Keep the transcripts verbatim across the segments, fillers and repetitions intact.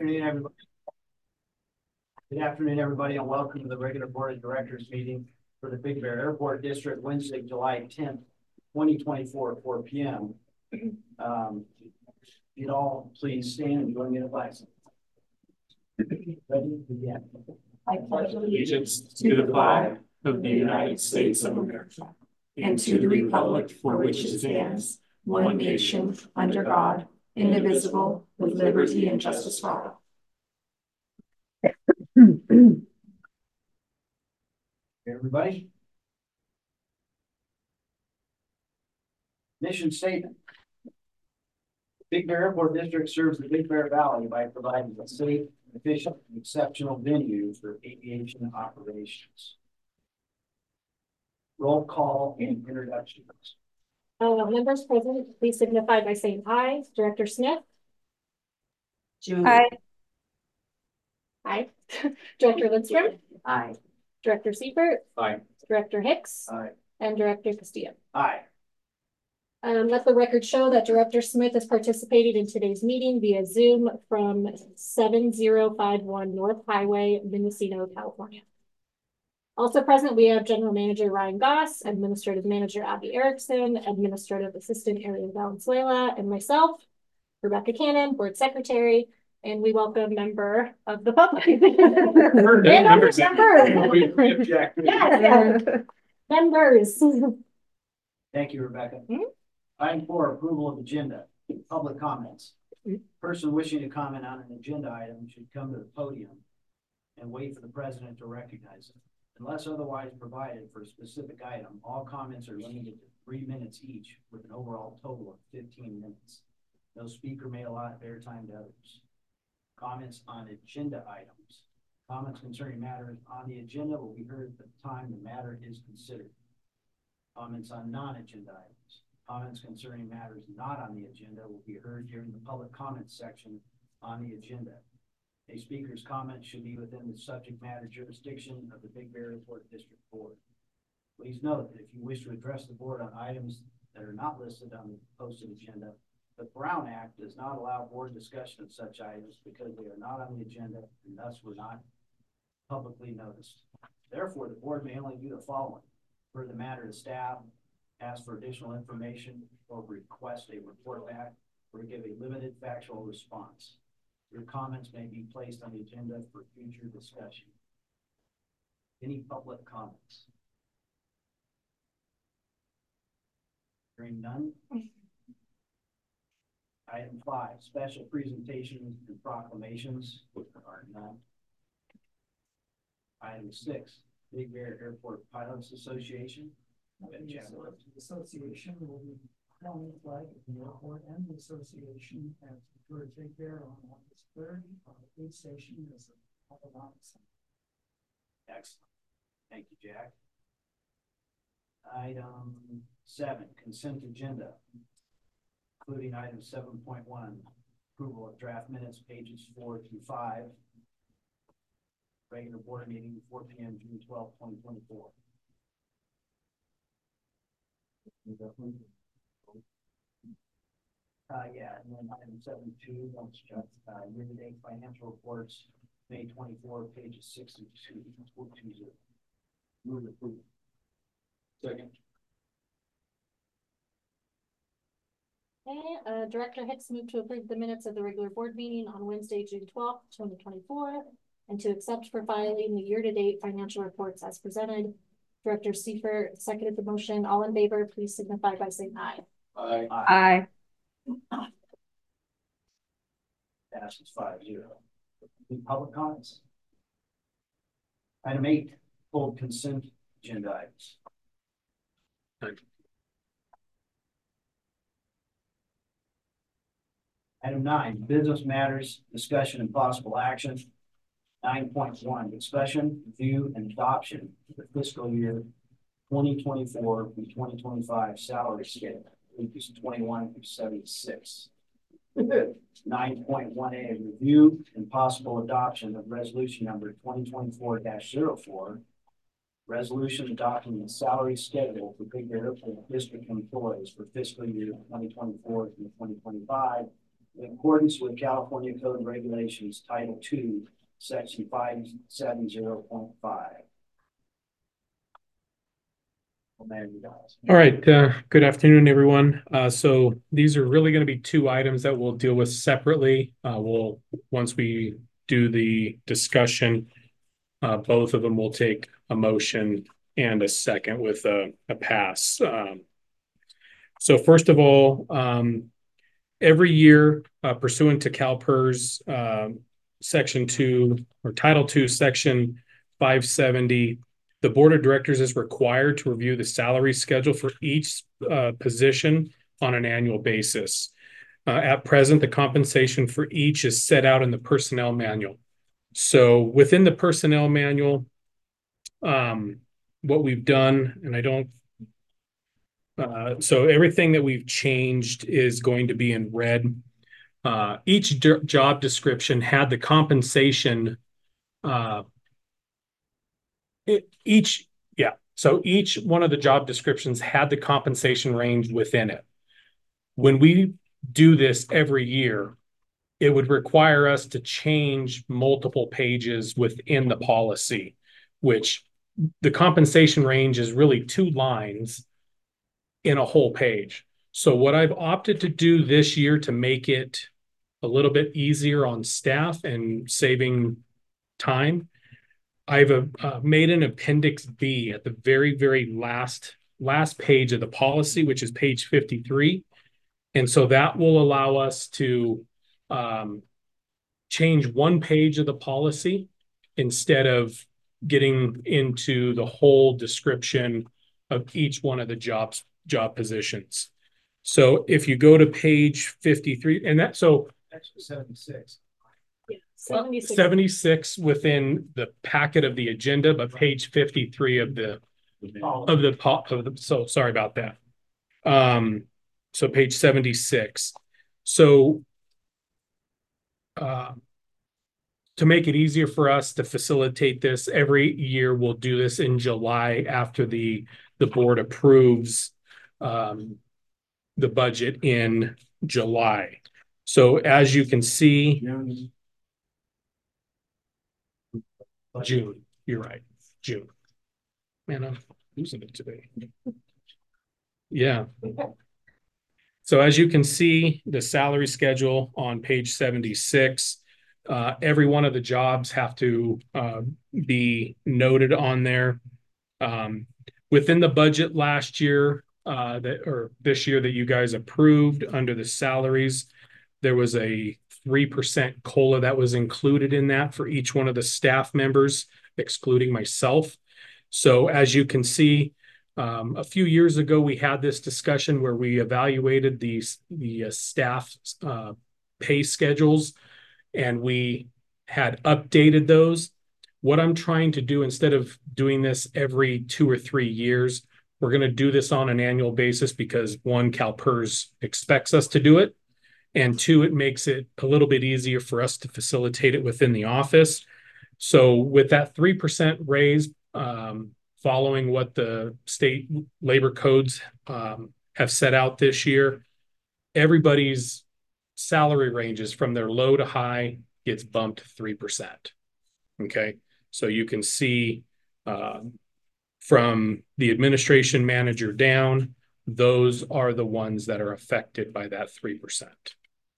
afternoon, everybody. Good afternoon, everybody, and welcome to the regular Board of Directors meeting for the Big Bear Airport District, Wednesday, July tenth, twenty twenty-four, at four P M Um, you'd all please stand and join me in a flag. Ready? Yeah. I pledge allegiance to the flag of the United States of America and to the republic for which it stands, one nation, under God, indivisible, with liberty and justice for all. Everybody. Mission statement. Big Bear Airport District serves the Big Bear Valley by providing a safe, efficient, and exceptional venue for aviation operations. Roll call and introductions. Uh, members present, please signify by saying aye. Director Smith. Julie. Aye. Aye. Director Lindstrom. Aye. Director Seifert. Aye. Director Hicks. Aye. And Director Castillo. Aye. Um, let the record show that Director Smith has participated in today's meeting via Zoom from seven zero five one North Highway, Mendocino, California. Also present, we have General Manager Ryan Goss, Administrative Manager Abby Erickson, Administrative Assistant Ariel Valenzuela, and myself, Rebecca Cannon, Board Secretary, and we welcome member of the public. And other members. Yes, members. Thank you, Rebecca. Mm-hmm. Item four, approval of agenda. Public comments. Mm-hmm. Person wishing to comment on an agenda item should come to the podium and wait for the president to recognize it. Unless otherwise provided for a specific item, all comments are limited to three minutes each with an overall total of fifteen minutes. No speaker may allot airtime to others. Comments on agenda items. Comments concerning matters on the agenda will be heard at the time the matter is considered. Comments on non-agenda items. Comments concerning matters not on the agenda will be heard during the public comments section on the agenda. A speaker's comment should be within the subject matter jurisdiction of the Big Bear Airport District Board. Please note that if you wish to address the board on items that are not listed on the posted agenda, the Brown Act does not allow board discussion of such items because they are not on the agenda and thus were not publicly noticed. Therefore, the board may only do the following: refer the matter to staff, ask for additional information, or request a report back, or give a limited factual response. Your comments may be placed on the agenda for future discussion. Any public comments? Hearing none. Item five, special presentations and proclamations. There are none. Item six, Big Bear Airport Pilots Association. The association will be flying the flag at the airport, and the association has preferred Big Bear on August third. Our aid station is a Excellent. Thank you, Jack. Item seven, consent agenda, including item seven point one, approval of draft minutes, pages four through five. Regular board meeting, four P M June twelfth, twenty twenty-four. Uh, yeah, and then item seven two, uh, year-to-date financial reports, May twenty-fourth, pages six and two. Four two zero. Move to approve. Second. Okay, uh, Director Hicks moved to approve the minutes of the regular board meeting on Wednesday, June twelfth, twenty twenty-four, and to accept for filing the year-to-date financial reports as presented. Director Seifert seconded the motion. All in favor, please signify by saying aye. Aye. Aye. Passes five zero. Any public comments? Item eight, full consent agenda items. Item nine, business matters, discussion and possible action. Nine point one, discussion, review, and adoption of the fiscal year twenty twenty-four through twenty twenty-five salary scale, pages twenty-one through seventy-six. Nine point one A, review and possible adoption of resolution number twenty twenty-four dash zero four, resolution adopting the salary schedule for Big Bear Airport District employees for fiscal year twenty twenty-four through twenty twenty-five, in accordance with California Code Regulations, Title Two, Section five seven zero point five. All right, uh, good afternoon, everyone. Uh, so these are really going to be two items that we'll deal with separately. Uh, we'll, once we do the discussion, uh, both of them will take a motion and a second with a, a pass. Um, so first of all, um, every year uh, pursuant to CalPERS uh, Section two or Title two, Section five seventy, the board of directors is required to review the salary schedule for each uh, position on an annual basis. Uh, at present, the compensation for each is set out in the personnel manual. So within the personnel manual, um, what we've done, and I don't, uh, so everything that we've changed is going to be in red. Uh, each job description had the compensation uh, It, each, yeah. So each one of the job descriptions had the compensation range within it. When we do this every year, it would require us to change multiple pages within the policy, which the compensation range is really two lines in a whole page. So what I've opted to do this year to make it a little bit easier on staff and saving time, I've uh, made an appendix B at the very, very last last page of the policy, which is page fifty-three. And so that will allow us to um, change one page of the policy instead of getting into the whole description of each one of the jobs, job positions. So if you go to page fifty-three, and that, so Actually, seventy-six. seventy-six. seventy-six within the packet of the agenda, but page fifty-three of the of the of the so sorry about that. Um, so page seventy-six. So uh, to make it easier for us to facilitate this, every year we'll do this in July after the the board approves um, the budget in July. So as you can see, June, you're right, June. Man, I'm losing it today. Yeah. So as you can see, the salary schedule on page seventy-six, uh, every one of the jobs have to uh, be noted on there. Um, within the budget last year, uh, that or this year that you guys approved under the salaries, there was a three percent COLA that was included in that for each one of the staff members, excluding myself. So as you can see, um, a few years ago, we had this discussion where we evaluated these, the uh, staff uh, pay schedules, and we had updated those. What I'm trying to do, instead of doing this every two or three years, we're going to do this on an annual basis because one, CalPERS expects us to do it. And two, it makes it a little bit easier for us to facilitate it within the office. So with that three percent raise, um, following what the state labor codes um, have set out this year, everybody's salary ranges from their low to high gets bumped three percent. Okay, so you can see uh, from the administration manager down, those are the ones that are affected by that three percent.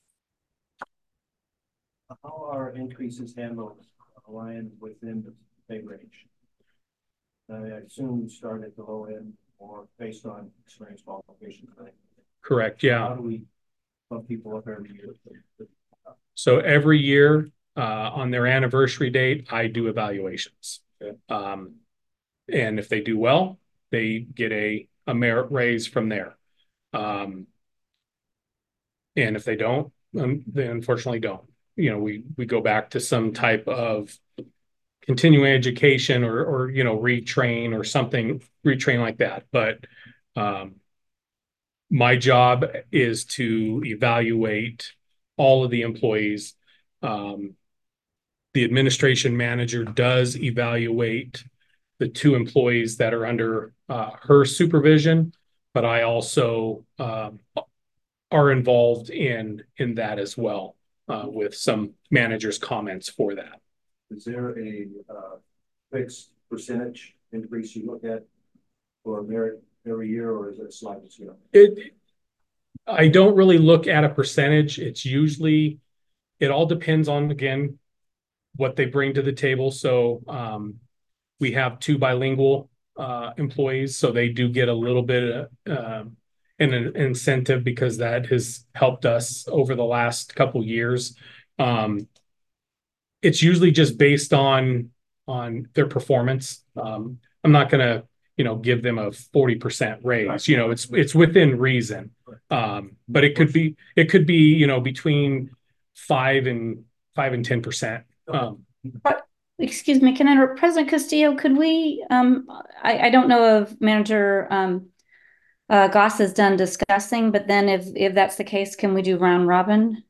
How are increases handled, Ryan, within the pay range? I assume you start at the low end or based on experience qualifications, right? Correct, yeah. How do we bump people up every year? So every year uh, on their anniversary date, I do evaluations. Okay. Um, and if they do well, they get a, a merit raise from there. Um, and if they don't, um, they unfortunately don't. You know, we we go back to some type of continuing education or or you know retrain or something, retrain like that. But um, my job is to evaluate all of the employees. Um, the administration manager does evaluate the two employees that are under uh, her supervision, but I also um, are involved in, in that as well, uh, with some managers' comments for that. Is there a, uh, fixed percentage increase you look at for merit every year, or is it slightly, you know? It, I don't really look at a percentage. It's usually, it all depends on, again, what they bring to the table. So, um, we have two bilingual, uh, employees, so they do get a little bit of, uh, an, an incentive because that has helped us over the last couple years. Um, it's usually just based on, on their performance. Um, I'm not gonna, you know, give them a forty percent raise, you know, it's, it's within reason. Um, but it could be, it could be, you know, between five and five and ten percent. Um, Excuse me, can I interrupt? President Castillo, could we, um, I, I don't know if Manager, um, uh, Goss is done discussing, but then if, if that's the case, can we do round robin?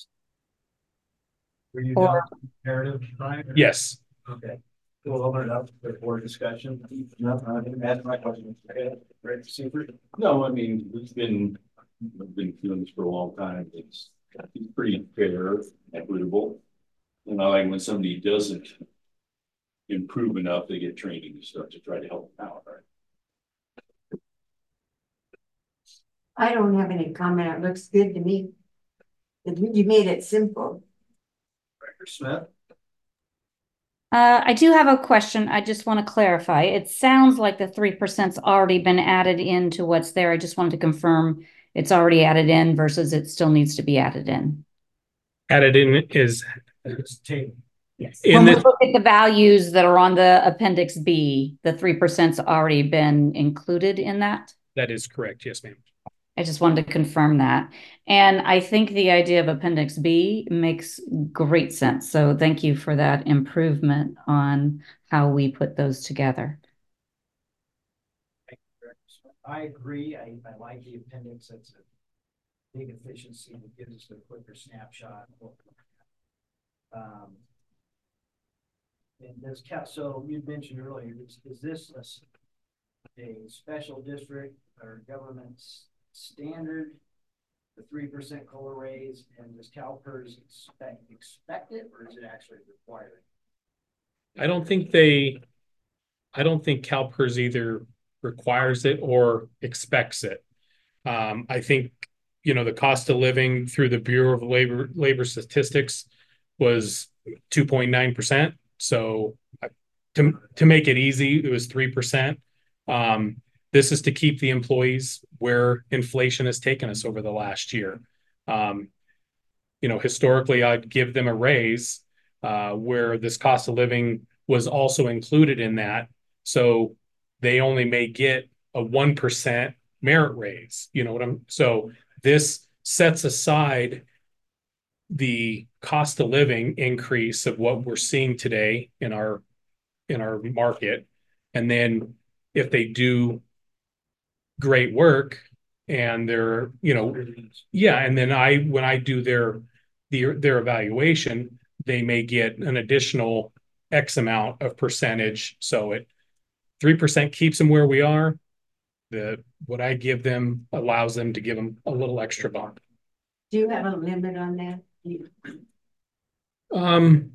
Were you Or- done with comparative, Brian? yes. Okay. We'll open it up for board discussion. No, I didn't ask my question. Okay, Rick Seifert? No, I mean, we've been, we've been doing this for a long time. It's, it's pretty fair, equitable. And I like when somebody doesn't improve enough, they get training and stuff to try to help them out, right? I don't have any comment. It looks good to me. You made it simple. Director Smith? Uh, I do have a question. I just want to clarify. It sounds like the three percent's already been added into what's there. I just wanted to confirm it's already added in versus it still needs to be added in. Added in is It's table. Yes. In When we the- look at the values that are on the appendix B, the three percent's already been included in that. that is correct. Yes, ma'am. I just wanted to confirm that. And I think the idea of Appendix B makes great sense. So thank you for that improvement on how we put those together. I agree. I, I like the appendix. It's a big efficiency that gives us a quicker snapshot. Um, and this cat, so you mentioned earlier, is, is this a, a special district or government standard, the three percent COLA raise, and does CalPERS expect, expect it, or is it actually required? I don't think they, I don't think CalPERS either requires it or expects it. Um, I think, you know, the cost of living through the Bureau of Labor, Labor Statistics was two point nine percent. So to, to make it easy, it was three percent. Um, this is to keep the employees where inflation has taken us over the last year. Um, you know, historically, I'd give them a raise uh, where this cost of living was also included in that. So they only may get a one percent merit raise. You know what I'm, so this sets aside the cost of living increase of what we're seeing today in our, in our market. And then if they do great work and they're, you know, yeah. And then I, when I do their, their, their evaluation, they may get an additional X amount of percentage. So it three percent keeps them where we are. The, what I give them allows them to give them a little extra bump. Do you have a limit on that? You- Um,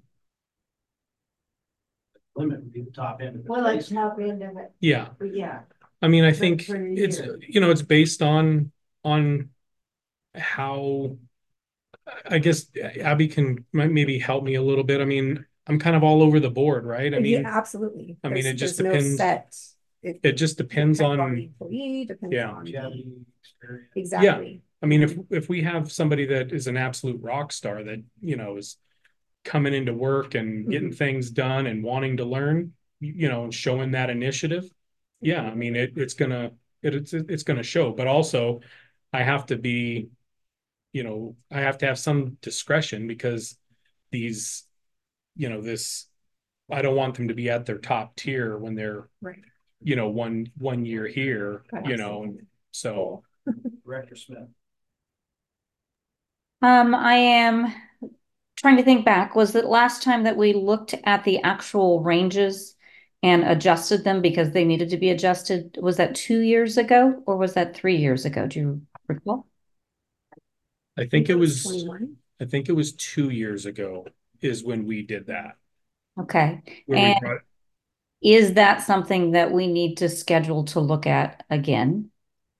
Limit would be the top end of the Well, like raise. top end of it, yeah. but yeah. I mean, I think for a it's, year. you know, it's based on, on how, I guess Abby can might maybe help me a little bit. I mean, I'm kind of all over the board, right? I mean, Yeah, absolutely. I mean, There's- it just there's no depends- set- It it just depends depends on, the employee, depends yeah. on the- Longevity, experience. exactly. I mean, if, if we have somebody that is an absolute rock star that, you know, is coming into work and getting things done and wanting to learn, you know, and showing that initiative, yeah, I mean, it, it's gonna, it, it's, it's gonna show, but also I have to be, you know, I have to have some discretion because these, you know, this, I don't want them to be at their top tier when they're, Right. you know, one, one year here, you know, and so. Director Smith. Um, I am trying to think back. Was it last time that we looked at the actual ranges and adjusted them because they needed to be adjusted? Was that two years ago or was that three years ago? Do you recall? I think it was, twenty-one. I think it was two years ago is when we did that. Okay. Where we And brought, is that something that we need to schedule to look at again?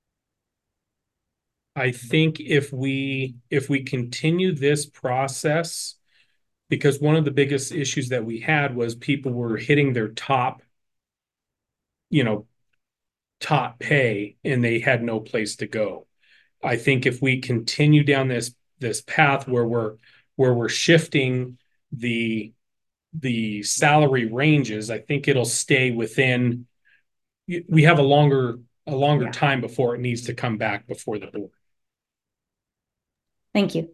I think if we, if we continue this process, because one of the biggest issues that we had was people were hitting their top, you know, top pay and they had no place to go. I think if we continue down this, this path where we're, where we're shifting the, the salary ranges, I think it'll stay within, we have a longer, a longer Yeah. time before it needs to come back before the board. Thank you.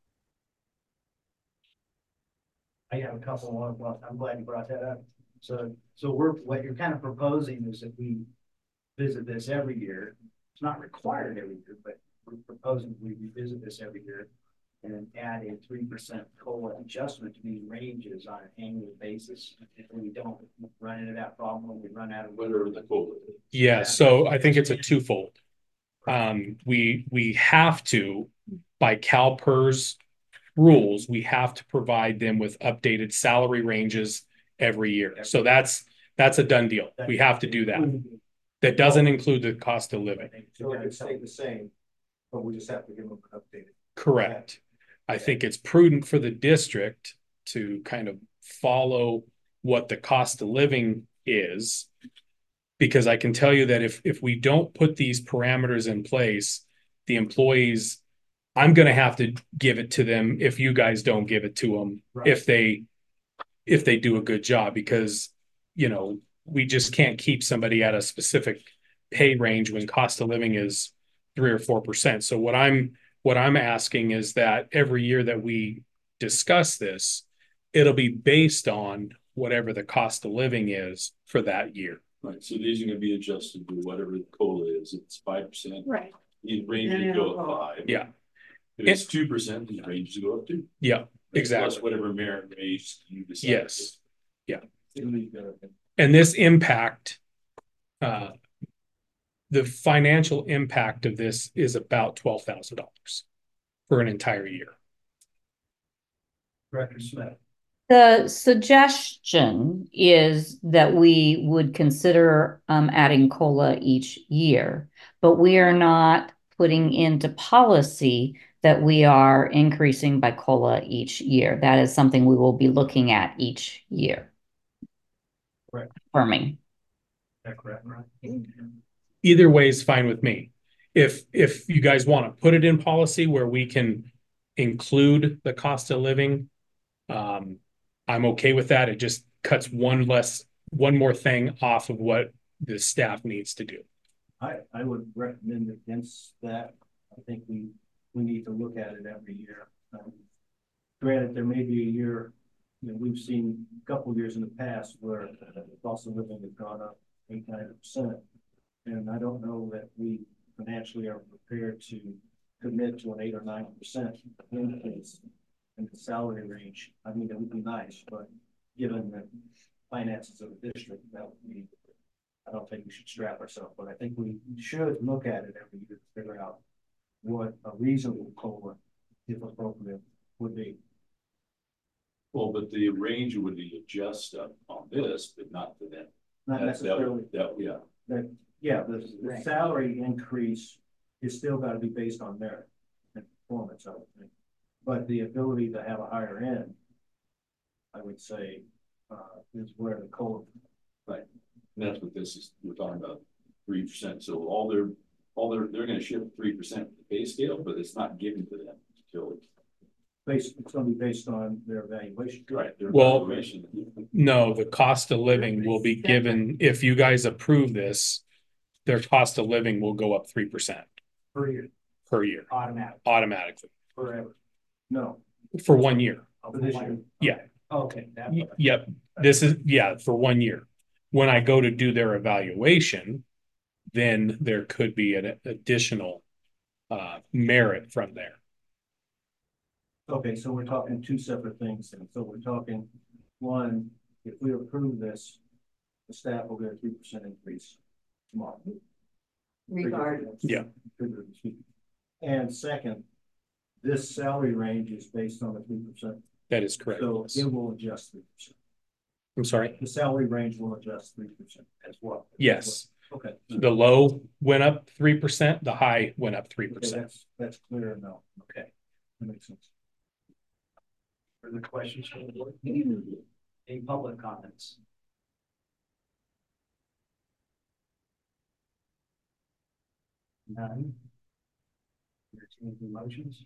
I have a couple more, well, I'm glad you brought that up. So, so we're, what you're kind of proposing is that we visit this every year. It's not required every year, but we're proposing we revisit this every year and add a three percent COLA adjustment to these ranges on an annual basis. If we don't run into that problem, when we run out of Whatever the COLA is. Yeah, so I think it's a twofold. Um, we, we have to, by CalPERS rules, we have to provide them with updated salary ranges every year. So that's, that's a done deal. We have to do that. That doesn't include the cost of living. So it could stay the same, but we just have to give them an updated. Correct. I think it's prudent for the district to kind of follow what the cost of living is. Because I can tell you that if, if we don't put these parameters in place, the employees, I'm going to have to give it to them if you guys don't give it to them, Right. if they, if they do a good job, because, you know, we just can't keep somebody at a specific pay range when cost of living is three or four percent. So what I'm, what I'm asking is that every year that we discuss this, it'll be based on whatever the cost of living is for that year. Right, so these are gonna be adjusted to whatever the COLA is. If it's five percent. Right. These ranges go up five. Yeah. If it's two percent, these ranges go up two. Yeah, exactly. Plus whatever merit raise you decide. Yes. Yeah. Uh, And this impact, uh, the financial impact of this is about twelve thousand dollars for an entire year. Director Smith. The suggestion is that we would consider um, adding COLA each year, but we are not putting into policy that we are increasing by COLA each year. That is something we will be looking at each year. Correct. Affirming. Is that correct, right? Either way is fine with me. If, if you guys want to put it in policy where we can include the cost of living, um, I'm okay with that. It just cuts one less, one more thing off of what the staff needs to do. I, I would recommend against that. I think we, we need to look at it every year. Um, Granted, there may be a year, you know, we've seen a couple of years in the past where the cost of living has gone up eight, nine percent. And I don't know that we financially are prepared to commit to an eight or nine percent increase in the salary range. I mean, it would be nice, but given the finances of the district, that would be, I don't think we should strap ourselves, but I think we should look at it every year to figure out what a reasonable COLA, if appropriate, would be. Well, but the range would be adjust up on this, but not for them. Not That's- that necessarily, would- That, yeah. that, yeah, the, the salary increase is still gotta be based on merit and performance, I would think. But the ability to have a higher end, I would say, uh, is where the COLA. Right. And that's what this is, we're talking about three percent. So all their, all their, they're gonna shift three percent the pay scale, but it's not given to them until. Based, it's gonna be based on their evaluation. Right. Their Well, evaluation. No, the cost of living will be given, if you guys approve this, their cost of living will go up three percent Per year, per year, automatic, automatically, forever. No, for one year. Oh, For this one- year. Yeah. Okay, that. Y- Yep, this is, yeah, for one year. When I go to do their evaluation, then there could be an additional uh, merit from there. okay, so we're talking two separate things, and so we're talking, one, if we approve this, the staff will get a three percent increase tomorrow. Regardless. Yeah. And second, this salary range is based on the three percent. That is correct. So it will adjust three percent. I'm sorry. The salary range will adjust three percent as well. Yes. Okay. The low went up three percent, the high went up three Okay, percent. that's, that's clear now. Okay. That makes sense. Further questions from the board? Any public comments? None. Entertaining motions?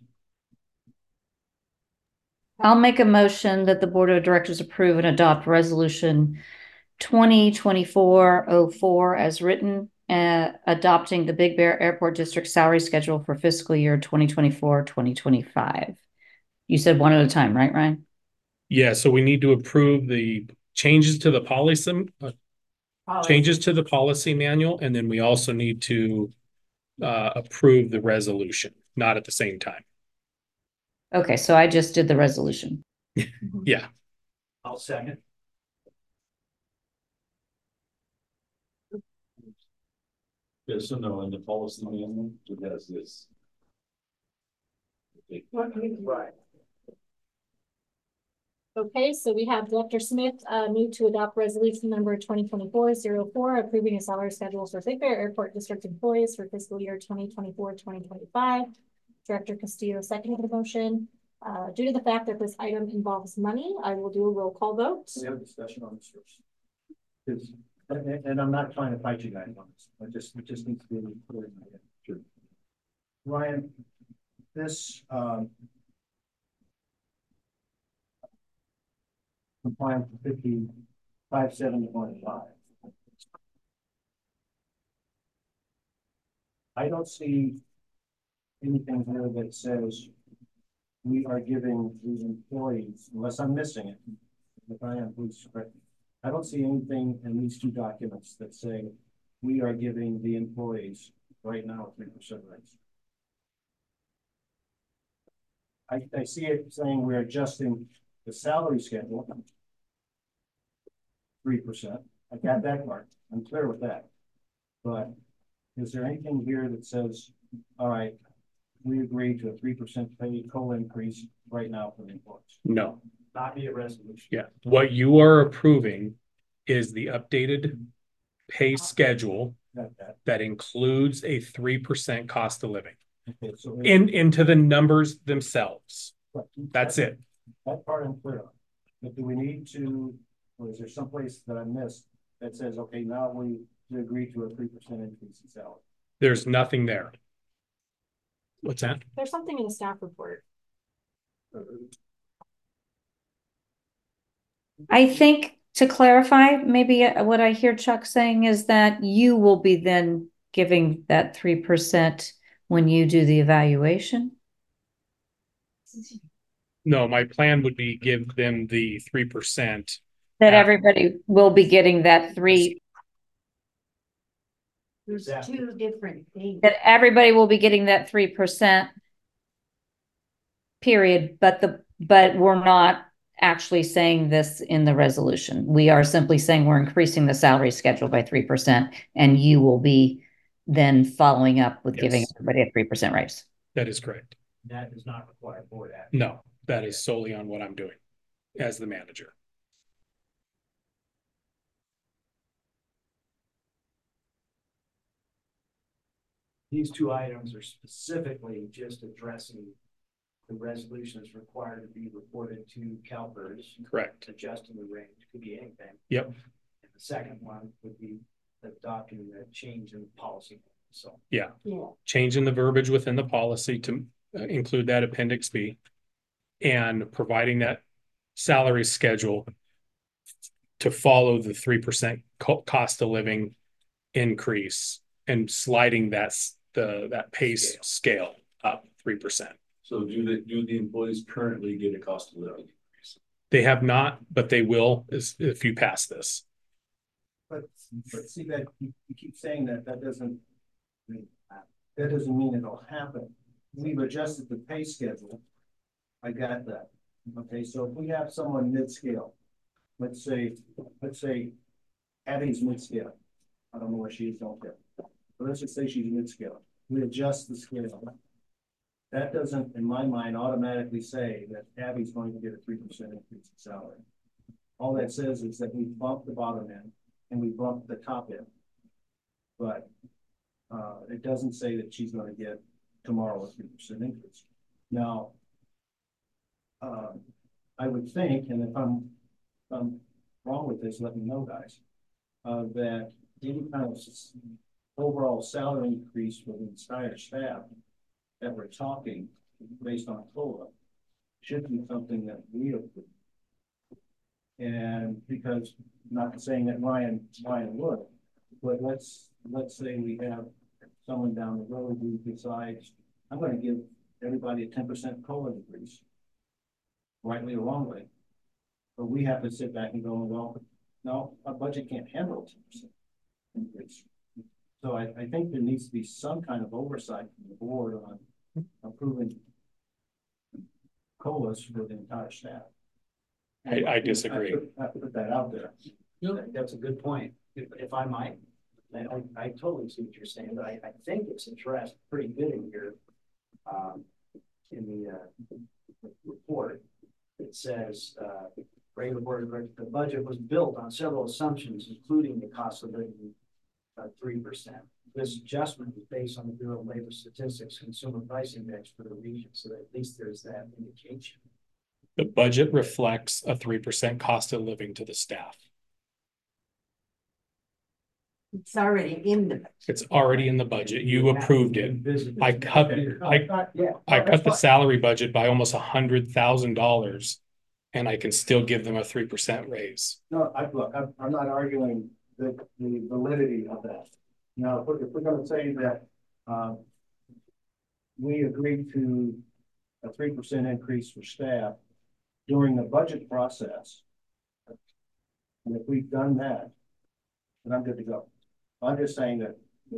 I'll make a motion that the Board of Directors approve and adopt resolution twenty twenty-four oh four as written, uh, adopting the Big Bear Airport District salary schedule for fiscal year twenty twenty-four, twenty twenty-five. You said one at a time, right, Ryan? Yeah, so we need to approve the changes to the policy, uh, changes to the policy manual, and then we also need to uh, approve the resolution, not at the same time. Okay, so I just did the resolution. Yeah. I'll second. Yes, so no, in the policy manual, it has this. Right. Okay, so we have Director Smith, uh, move to adopt resolution number twenty twenty-four oh four, approving a salary schedule for Big Bear Airport District employees for fiscal year twenty twenty-four, twenty twenty-five. Director Castillo seconded the motion. Uh, due to the fact that this item involves money, I will do a roll call vote. We have a discussion on this first. Because, and, and I'm not trying to fight you guys on this, I just, it just needs to be clear in my head. Sure. Ryan, this, um, compliance to fifty-five seven point five. I don't see anything here that says we are giving the employees, unless I'm missing it. If I am, please correct me. I don't see anything in these two documents that say we are giving the employees right now a three percent raise. I, I see it saying we're adjusting the salary schedule three percent. I got that part. I'm clear with that. But is there anything here that says, all right, we agree to a three percent pay COLA increase right now for the employees? No. Not be a resolution. Yeah. What you are approving is the updated pay schedule Got that. that includes a three percent cost of living Okay, so in into the numbers themselves. That's it. That part I'm clear on. But do we need to, or is there someplace that I missed that says, okay, now we, we agree to a three percent increase in salary? There's nothing there. What's that? There's something in the staff report. I think to clarify, maybe what I hear Chuck saying is that you will be then giving that three percent when you do the evaluation. No, my plan would be give them the three percent. That everybody will be getting that three, There's two different things. that everybody will be getting that three percent. Period, but the, but we're not actually saying this in the resolution. We are simply saying we're increasing the salary schedule by three percent, and you will be then following up with giving Yes. everybody a three percent raise. That is correct. That does not require board action. No, that is solely on what I'm doing as the manager. These two items are specifically just addressing the resolution that's required to be reported to CalPERS. Correct. Adjusting the range, could be anything. Yep. And the second one would be adopting the change in policy. So. Yeah. Yeah. Changing the verbiage within the policy to uh, include that appendix B and providing that salary schedule to follow the three percent co cost of living increase and sliding that the that pay scale, scale up three percent. So do the, do the employees currently get a cost of living increase? They have not, but they will is if you pass this. But, but see that you, you keep saying that, that doesn't, that doesn't mean it'll happen. We've adjusted the pay schedule. I got that. Okay, so if we have someone mid-scale, let's say, let's say Abby's mid-scale. I don't know where she is, don't care. But let's just say she's mid-scale. We adjust the scale. that doesn't, in my mind, automatically say that Abby's going to get a three percent increase in salary. All that says is that we bumped the bottom end and we bumped the top end. But uh, it doesn't say that she's gonna get tomorrow a three percent increase. Now, uh, I would think, and if I'm, if I'm wrong with this, let me know, guys, uh, that any kind of overall salary increase for the entire staff that we're talking based on COLA should be something that we approve. And because, not saying that Ryan, Ryan would, but let's, let's say we have someone down the road who decides, I'm gonna give everybody a ten percent COLA increase, rightly or wrongly. But we have to sit back and go, well, no, our budget can't handle a ten percent increase. So I, I think there needs to be some kind of oversight from the board on approving COLAs for the entire staff. I, I disagree. I put, I put that out there. That- That's a good point. If, if I might, I, I totally see what you're saying, but I, I think it's addressed pretty good in here. Um, in the, uh, report, it says, uh, regular board, the budget was built on several assumptions, including the cost of living, uh, three percent. This adjustment is based on the Bureau of Labor Statistics Consumer Price Index for the region, so that at least there's that indication. The budget reflects a three percent cost of living to the staff. It's already in the. It's already in the budget. You approved it. I cut, I, Yeah. I cut the salary budget by almost a hundred thousand dollars. And I can still give them a three percent raise. No, I, look, I'm, I'm not arguing the, the validity of that. Now, if we're, if we're gonna say that, um, we agreed to a three percent increase for staff during the budget process, and if we've done that, then I'm good to go. I'm just saying that,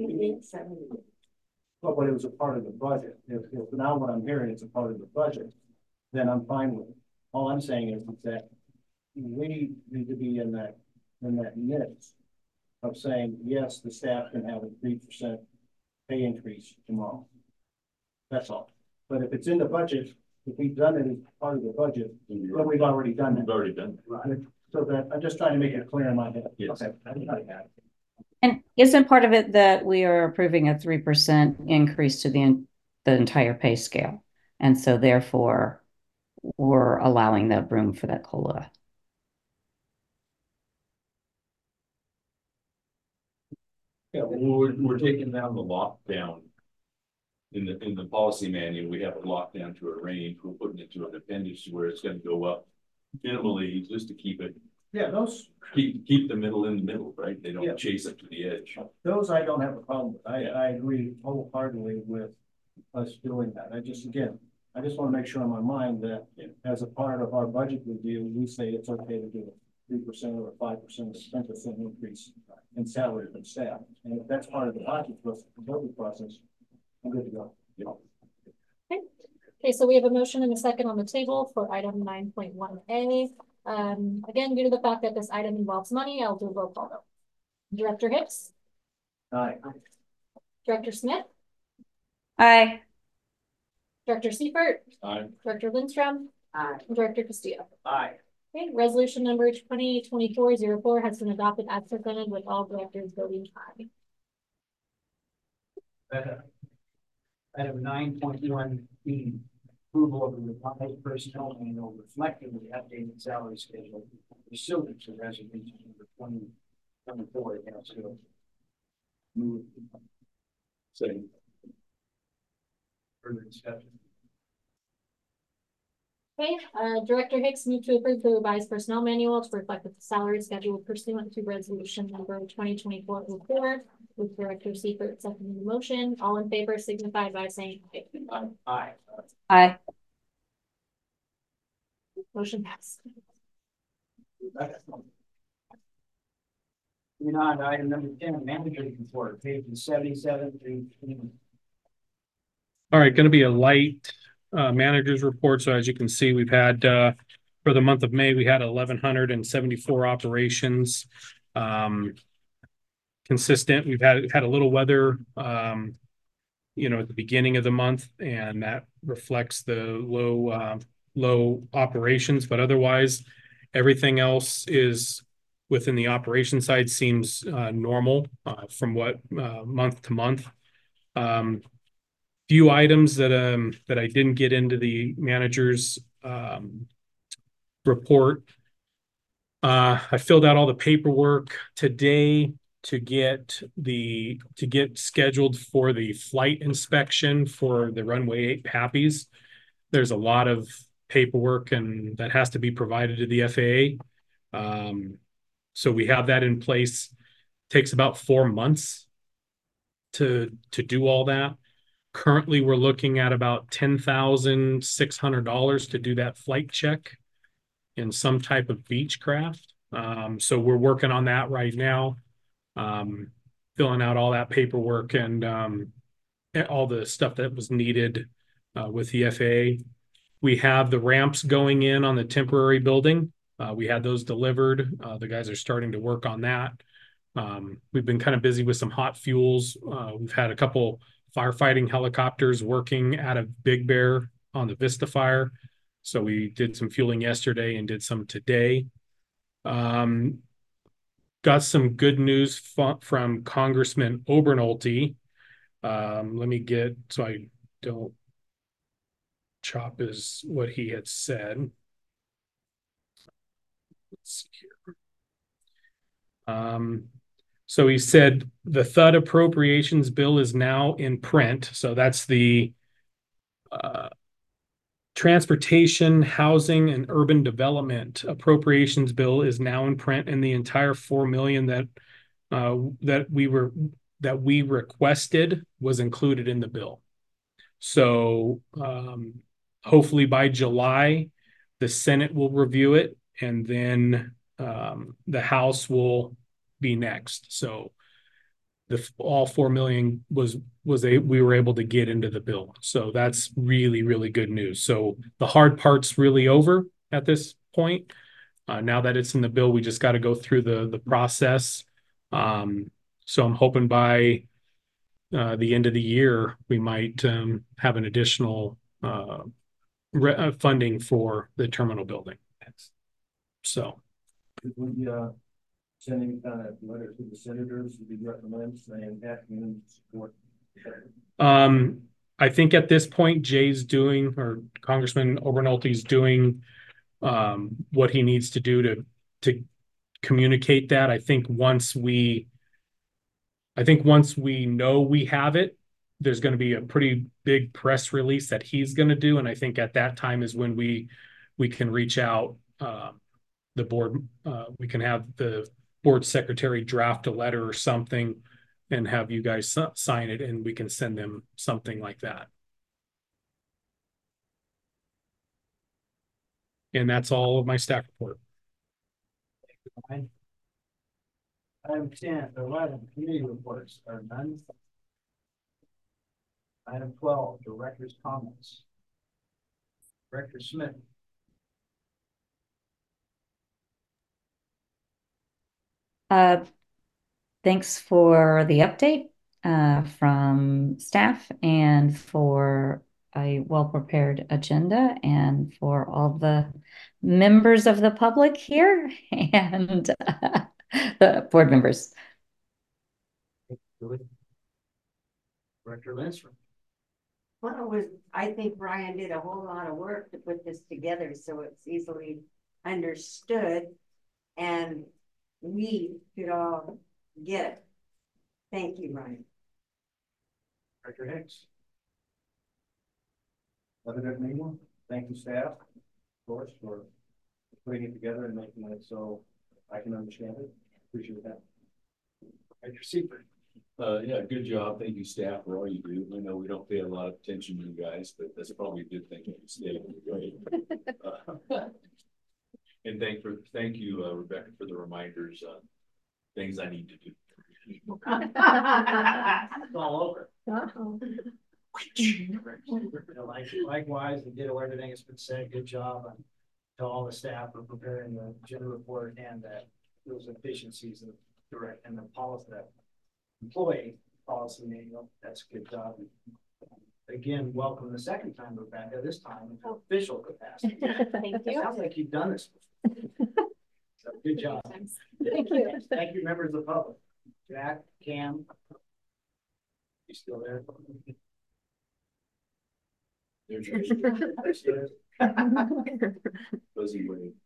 well, but it was a part of the budget. If, if now what I'm hearing is a part of the budget, then I'm fine with it. All I'm saying is that we need to be in that, in that mix of saying, yes, the staff can have a three percent pay increase tomorrow. That's all. But if it's in the budget, if we've done it as part of the budget, then we've already done We've that. already done that. Right. So that, I'm just trying to make it clear in my head. Yes. Okay. I got it. And isn't part of it that we are approving a three percent increase to the, the entire pay scale? And so therefore, we're allowing the room for that COLA. Yeah, well, we're, we're taking down the lockdown. In the, in the policy manual, we have a lockdown to a range. We're putting it to an appendix where it's gonna go up minimally, just to keep it, Yeah, those, keep, keep the middle in the middle, right? They Yeah. don't chase up to the edge. those I don't have a problem with. I, Yeah. I agree wholeheartedly with us doing that. I just, again, I just want to make sure in my mind that Yeah. as a part of our budget review, we say it's okay to do a three percent or a five percent or ten percent increase in salary for staff. And if that's part of the budget process, I'm good to go. Yeah. Okay, so we have a motion and a second on the table for item nine point one A. Um, again, due to the fact that this item involves money, I'll do a roll call vote. Director Hicks, Aye. Director Smith, Aye. Director Seifert, Aye. Director Lindstrom, Aye. and Director Castillo. Aye. Okay, resolution number twenty twenty-four oh four has been adopted as presented with all directors voting aye. Uh, Item nine point one B, approval of the revised personnel manual reflecting the updated salary schedule pursuant to resolution number twenty twenty-four. So move. Second. Further discussion. Okay, uh, Director Hicks moved to approve the revised personnel manual to reflect the salary schedule pursuant to resolution number twenty twenty-four oh four. With Director Seifert seconding the motion, all in favor signify by saying aye. Aye. Aye. Motion passed. Moving on to item number ten, manager's report, page seventy-seven through. All right, going to be a light uh, manager's report. So as you can see, we've had uh, for the month of May, we had eleven seventy-four operations. Um, consistent. We've had had a little weather um, you know, at the beginning of the month, and that reflects the low, uh, low operations, but otherwise, everything else is within the operation side seems uh, normal uh, from what uh, month to month. Um, few items that um that I didn't get into the manager's um, report. Uh, I filled out all the paperwork today to get the to get scheduled for the flight inspection for the runway eight Pappies. There's a lot of paperwork and that has to be provided to the F A A. Um, so we have that in place. Takes about four months to to do all that. Currently, we're looking at about ten thousand six hundred dollars to do that flight check in some type of Beechcraft. Um, so we're working on that right now, um, filling out all that paperwork and um, all the stuff that was needed uh, with the F A A. We have the ramps going in on the temporary building. Uh, we had those delivered. Uh, the guys are starting to work on that. Um, we've been kind of busy with some hot fuels. Uh, we've had a couple firefighting helicopters working out of Big Bear on the Vista fire. So we did some fueling yesterday and did some today. Um, got some good news from Congressman Obernolte. Um, let me get, so I don't chop is what he had said. Let's see here. Um, so he said the T H U D appropriations bill is now in print. So that's the uh, Transportation, Housing, and Urban Development Appropriations Bill is now in print, and the entire four million that uh, that we were that we requested was included in the bill. So um, hopefully by July, the Senate will review it, and then um, the House will be next. So the all four million was was a we were able to get into the bill. So that's really, really good news. So the hard part's really over at this point. Uh, now that it's in the bill, we just got to go through the the process. Um, so I'm hoping by uh, the end of the year, we might um, have an additional uh, re- uh, funding for the terminal building. So. We uh, send any kind of letter to the senators to be recommended saying asking them to support. Um, I think at this point, Jay's doing, or Congressman Obernolte's doing um, what he needs to do to to communicate that. I think once we, I think once we know we have it, there's going to be a pretty big press release that he's going to do, and I think at that time is when we we can reach out. Uh, the board, uh, we can have the board secretary draft a letter or something and have you guys sign it, and we can send them something like that. And that's all of my staff report. Item ten, or eleven, committee reports are none. Item twelve, director's comments. Director Smith. Uh, thanks for the update uh, from staff and for a well-prepared agenda and for all the members of the public here and uh, the board members. Director Lindstrom. Well, it was, I think Brian did a whole lot of work to put this together so it's easily understood and we could all get it. Thank you, Brian. Director Hicks. Other than anyone, thank you, staff, of course, for putting it together and making it so I can understand it. Appreciate that. Director Seifert. Uh, yeah, good job. Thank you, staff, for all you do. I know we don't pay a lot of attention to you guys, but that's probably a good thing if you stay. Uh, and thank for thank you, uh, Rebecca, for the reminders on things I need to do. It's all over. Uh-oh. Like, likewise, we did everything that's been said. Good job on to all the staff for preparing the agenda report and that those efficiencies of direct and the policy that employee policy manual. That's a good job. again, welcome the second time, Rebecca, this time in official capacity. Thank you. Sounds like you've done this before. So, good job. Thank you. Thank you, members of the public. Jack, Cam. You still there? There's There she is. fuzzy wave.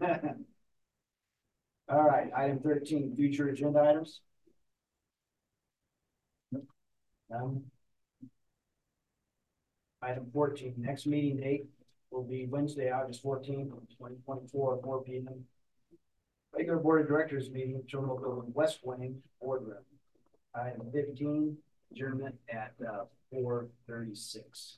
All right, item thirteen, future agenda items. None. Item fourteen, next meeting date will be Wednesday, August fourteenth, twenty twenty-four, four P M. Regular Board of Directors meeting, Terminal Building, West Wing, boardroom. Item fifteen, adjournment at uh, four thirty-six.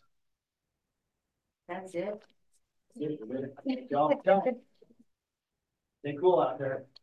That's it. Y'all, y'all. Stay cool out there.